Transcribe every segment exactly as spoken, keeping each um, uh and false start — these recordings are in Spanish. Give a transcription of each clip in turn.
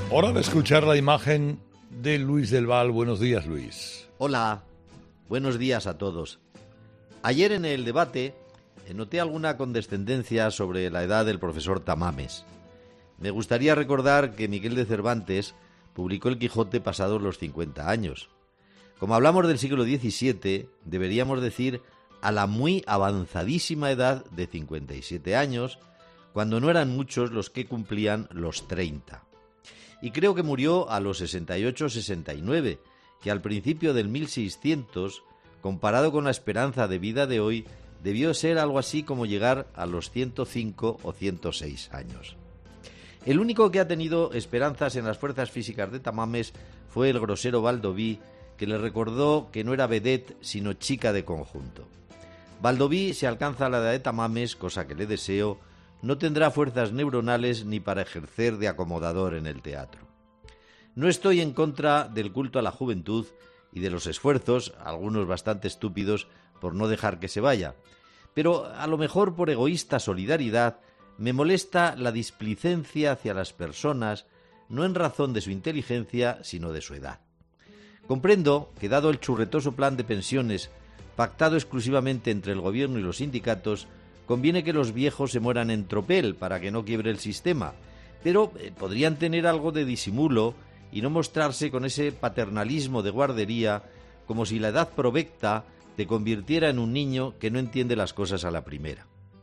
Hora de escuchar la imagen de Luis del Val. Buenos días, Luis. Hola, buenos días a todos. Ayer en el debate noté alguna condescendencia sobre la edad del profesor Tamames. Me gustaría recordar que Miguel de Cervantes publicó El Quijote pasados los cincuenta años. Como hablamos del siglo diecisiete, deberíamos decir a la muy avanzadísima edad de cincuenta y siete años, cuando no eran muchos los que cumplían los treinta. Y creo que murió a los sesenta y ocho o sesenta y nueve, que al principio del mil seiscientos, comparado con la esperanza de vida de hoy, debió ser algo así como llegar a los ciento cinco o ciento seis años. El único que ha tenido esperanzas en las fuerzas físicas de Tamames fue el grosero Baldoví, que le recordó que no era vedette sino chica de conjunto. Baldoví, si alcanza la edad de Tamames, cosa que le deseo, no tendrá fuerzas neuronales ni para ejercer de acomodador en el teatro. No estoy en contra del culto a la juventud y de los esfuerzos, algunos bastante estúpidos, por no dejar que se vaya, pero a lo mejor por egoísta solidaridad me molesta la displicencia hacia las personas, no en razón de su inteligencia, sino de su edad. Comprendo que, dado el churretoso plan de pensiones pactado exclusivamente entre el gobierno y los sindicatos, conviene que los viejos se mueran en tropel para que no quiebre el sistema, pero eh, podrían tener algo de disimulo y no mostrarse con ese paternalismo de guardería, como si la edad provecta te convirtiera en un niño que no entiende las cosas a la primera.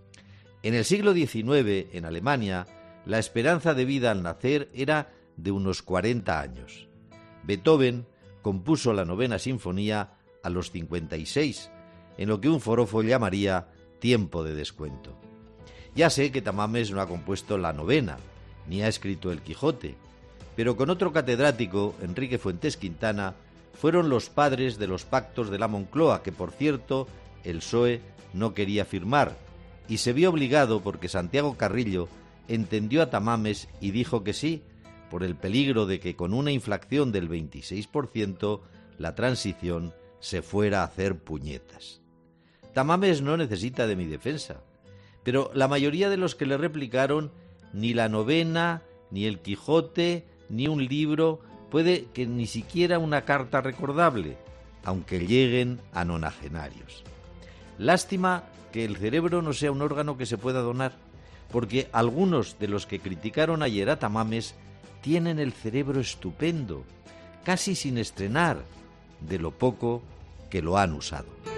En el siglo diecinueve, en Alemania, la esperanza de vida al nacer era de unos cuarenta años. Beethoven compuso la novena sinfonía a los cincuenta y seis, en lo que un forofo llamaría tiempo de descuento. Ya sé que Tamames no ha compuesto la novena, ni ha escrito El Quijote, pero con otro catedrático, Enrique Fuentes Quintana, fueron los padres de los pactos de la Moncloa, que por cierto el P S O E no quería firmar, y se vio obligado porque Santiago Carrillo entendió a Tamames y dijo que sí, por el peligro de que con una inflación del veintiséis por ciento la transición se fuera a hacer puñetas. Tamames no necesita de mi defensa, pero la mayoría de los que le replicaron, ni la novena, ni El Quijote, ni un libro, puede que ni siquiera una carta recordable, aunque lleguen a nonagenarios. Lástima que el cerebro no sea un órgano que se pueda donar, porque algunos de los que criticaron ayer a Tamames tienen el cerebro estupendo, casi sin estrenar, de lo poco que lo han usado.